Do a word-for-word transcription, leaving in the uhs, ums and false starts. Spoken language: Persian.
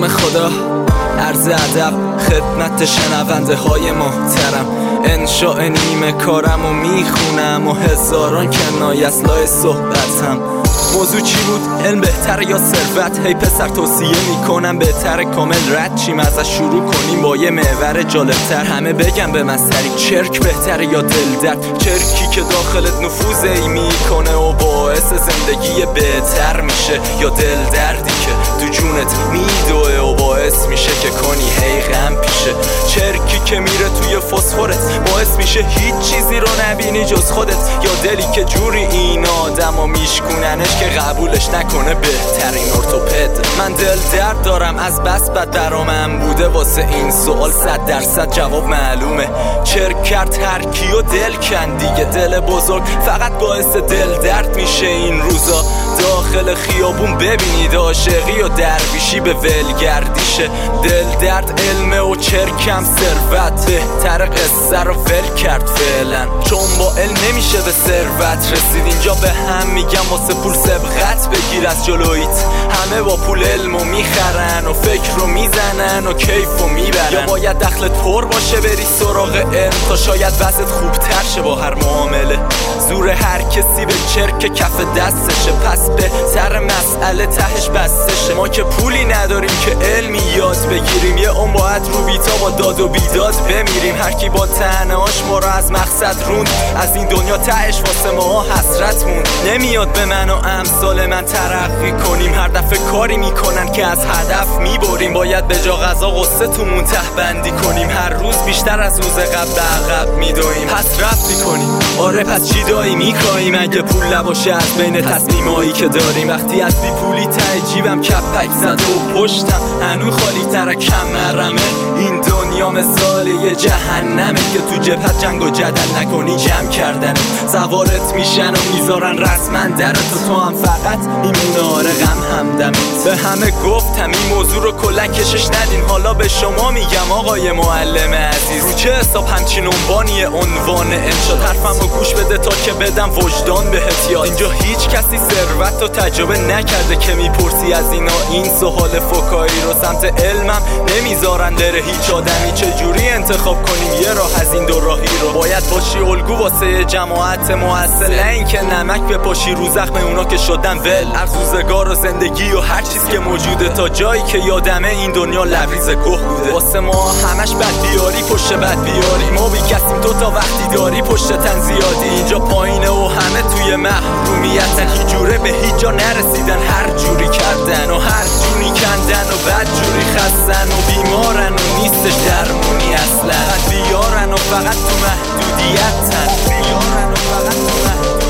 خدا، عرض ادب خدمت شنونده های محترم. انشاء نیمه کارم و میخونم و هزاران کنایه از لای صحبتم. موضوع چی بود؟ علم بهتره یا ثروت؟ هی پسر توصیه میکنم بهتره کامل رد چیم ازش شروع کنیم با یه محور جالبتر. همه بگم به مستری چرک بهتره یا دل درد؟ چرکی که داخلت نفوذ ای میکنه و باعث زندگی بهتر میشه، یا دل دردی که تو جونت میدوه و باعث میشه که کنی هی غم پیشه؟ چرکی که میره توی فسفرت باعث میشه هیچ چیزی رو نبینی جز خودت، یا دلی که جوری این آدمو میشکوننش که قبولش نکنه بهترین ارتوپد. من دل درد دارم از بس بد برامم بوده واسه این سوال صد درصد جواب معلومه. چرک کرد هر کیو دل کن دیگه، دل بزرگ فقط باعث دل درد میشه این روزا. داخل خیابون ببینید عاشقی و درویشی به ولگردیشه. دل درد علمه و چرکم ثروت، بهتر قصه رو ول کرد فعلا، چون با علم نمیشه به ثروت رسید. اینجا به هم میگم واسه پول سبقت بگیر از جلویت. همه با پول علمو میخرن و فکر رو میزنن و کیف رو میبرن. یا باید دخلت پر باشه بری سراغ علم تا شاید وضعت خوبتر شه با هر معامله. زور هر کسی به چرک کف دستشه، پس به سر مسئله تهش بستشه. ما که پولی نداریم که علمی یاد بگیریم، یه اون باید رو بیتا با داد و بیداد بمیریم. هر کی با طعنه‌هاش ما رو از مقصد روند، از این دنیا تهش واسه ما حسرت موند. نمیاد به من و امثال من ترقی کنیم، هر دفعه کاری میکنن که از هدف میبریم. باید به جا غذا قصه تومون ته بندی کنیم، هر روز بیشتر از روز قبل عقب میدویم. پس رفت میکنیم، آره پس چی دایی میکنیم اگه پول نباشه از بین تصمیمایی که داریم. وقتی از بی پولی ته جیبم کپک زده و پشتم هنو خالی تر کمرمه. این دنیا مثال یه جهنمه که تو جبهت جنگ و جدل نکنی جمع کردن. سوارت میشن و میذارن رسما در تو، تو هم فقط این آره غم همدم. به همه گفتم این موضوع رو کلا کشش ندین، حالا به شما میگم آقای معلم عزیز. رو چه حساب همچین عنوانی عنوان انشاد؟ حرفم رو گوش بده تا که بدم وجدان بهت یاد. اینجا هیچ کسی ثروت رو تجربه نکرده که میپرسی از اینا این سوال فکایی رو. سمت علمم نمیذارن بره هیچ آدمی، چجوری انتخاب کنیم یه راه از این دو راهی رو؟ باید باشی الگو واسه جماعت موثر، نه اینکه نمک بپاشی رو زخم اونا که شدن ول. از روزگار و زندگی و هر چیز که موجوده تا جایی که یادمه این دنیا لبریز گوه بوده. واسه ما همش بد بیاری پشت بد بیاری، ما بیکسیم تو تا وقتی داری پشت تن زیادی. اینجا پایینه و همه توی محرومیتن، هیچ جوره به هیچ جا نرسیدن، هر جوری کردن و هر جوری کندن و بد جوری خستن و بیمارن و نیستش درمونی اصلا. بیارن و فقط تو محدودیتن، بیارن و فقط تو محدودیتن.